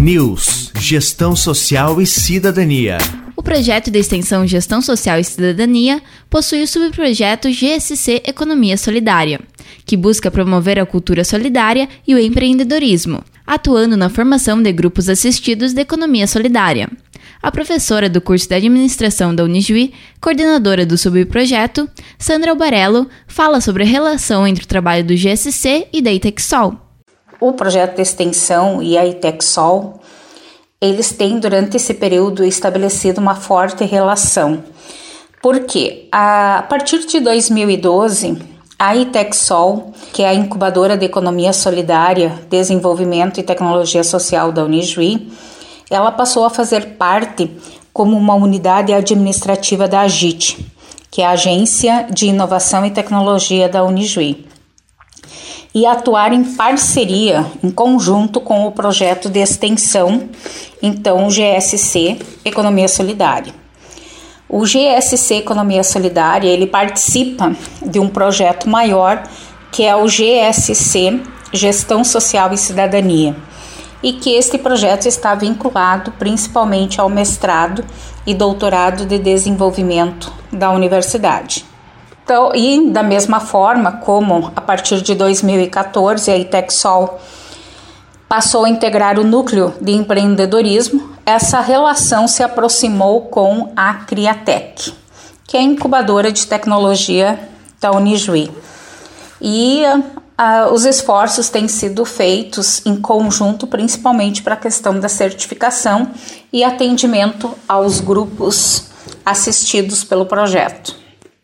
News, Gestão Social e Cidadania. O projeto de extensão Gestão Social e Cidadania possui o subprojeto GSC Economia Solidária, que busca promover a cultura solidária e o empreendedorismo, atuando na formação de grupos assistidos de economia solidária. A professora do curso de administração da Unijuí, coordenadora do subprojeto, Sandra Albarello, fala sobre a relação entre o trabalho do GSC e da Itexsol. O projeto de extensão e a Itexsol, eles têm durante esse período estabelecido uma forte relação. Porque a partir de 2012, a Itexsol, que é a incubadora de economia solidária, desenvolvimento e tecnologia social da Unijuí, ela passou a fazer parte como uma unidade administrativa da AGIT, que é a Agência de Inovação e Tecnologia da Unijuí, e atuar em parceria, em conjunto com o projeto de extensão, então o GSC Economia Solidária. O GSC Economia Solidária, ele participa de um projeto maior, que é o GSC Gestão Social e Cidadania, e que este projeto está vinculado principalmente ao mestrado e doutorado de desenvolvimento da universidade. Então, e da mesma forma como a partir de 2014 a Itexsol passou a integrar o núcleo de empreendedorismo, essa relação se aproximou com a Criatec, que é a incubadora de tecnologia da Unijuí. E os esforços têm sido feitos em conjunto, principalmente para a questão da certificação e atendimento aos grupos assistidos pelo projeto.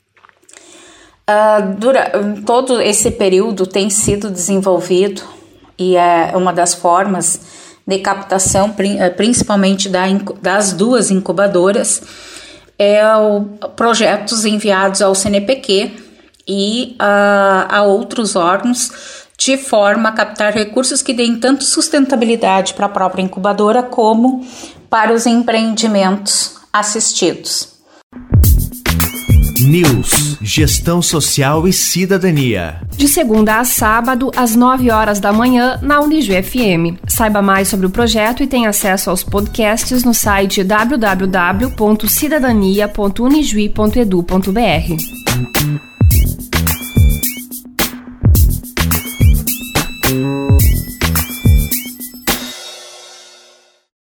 Todo esse período tem sido desenvolvido e é uma das formas de captação, principalmente das duas incubadoras, projetos enviados ao CNPq e a outros órgãos, de forma a captar recursos que deem tanto sustentabilidade para a própria incubadora como para os empreendimentos assistidos. News, Gestão Social e Cidadania. De segunda a sábado, às 9 horas da manhã, na Unijuí FM. Saiba mais sobre o projeto e tenha acesso aos podcasts no site www.cidadania.unijuí.edu.br.